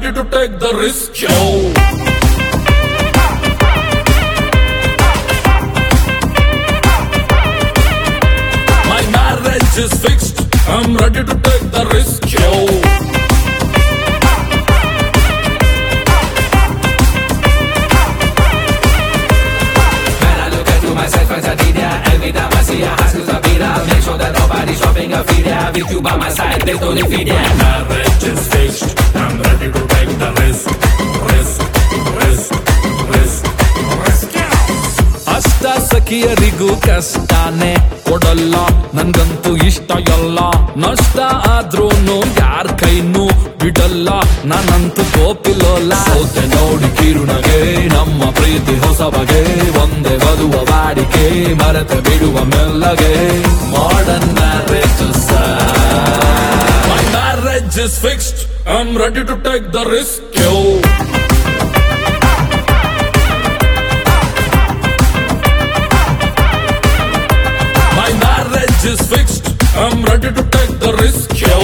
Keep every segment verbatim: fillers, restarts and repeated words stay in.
ready to take the risk, yo. My marriage is fixed, I'm ready to take the risk, yo. When I look at you, myself as a leader, every time I see a house with a beater, make sure that nobody's dropping a feed there. With you by my side, there's no defeat there. Marriage is fixed, I'm ready to take the risk, risk, risk, risk, risk. ಅಷ್ಟ ಸಖಿಯರಿಗೂ ಕಷ್ಟನೇ ಕೊಡಲ್ಲ, ನಂಗಂತೂ ಇಷ್ಟ ಎಲ್ಲ. ನಷ್ಟ ಆದ್ರೂನು ಯಾರ್ ಕೈನೂ ಬಿಡಲ್ಲ, ನಾನಂತೂ ಗೋಪಿಲೋಲ್ಲ. ಸೌತೆ ನೋಡಿ ಕಿರುನಗೆ ನಮ್ಮ ಪ್ರೀತಿ ಹೊಸ ಬಗೆ, ಒಂದೇ ಬದುವ ವಾಡಿಕೆ ಮರೆತ ಬಿಡುವ ಮೆಲ್ಲಗೆ. Modern marriage My marriage is fixed, I'm ready to take the risk, yo. My marriage is fixed, I'm ready to take the risk, yo.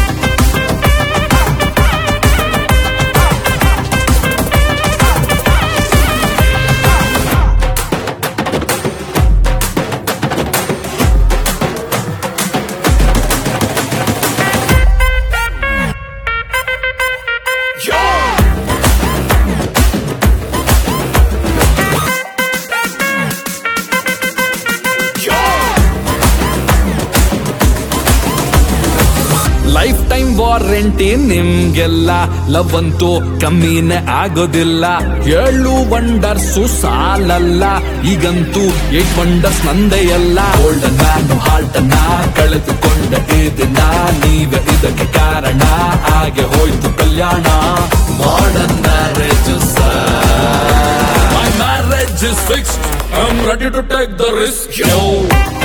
Lifetime warranty ನಿಮ್ಗೆಲ್ಲ, ಲವ್ ಅಂತೂ ಕಮ್ಮಿನೇ ಆಗೋದಿಲ್ಲ. ಏಳು ವಂಡರ್ಸು ಸಾಲಲ್ಲ, ಈಗಂತೂ ಏಟ್ ವಂಡರ್ಸ್ ನಂದೇ ಎಲ್ಲ. ಗೋಲ್ಡನ್ ಮ್ಯಾನು ಹಾರ್ಟ್ ಅನ್ನ ಕಳೆದುಕೊಂಡ ಈ ದಿನ, ನೀವೇ ಇದಕ್ಕೆ ಕಾರಣ, ಹಾಗೆ ಹೋಯ್ತು ಕಲ್ಯಾಣ. Modern marriage My marriage is fixed, I'm ready to take the risk, yo.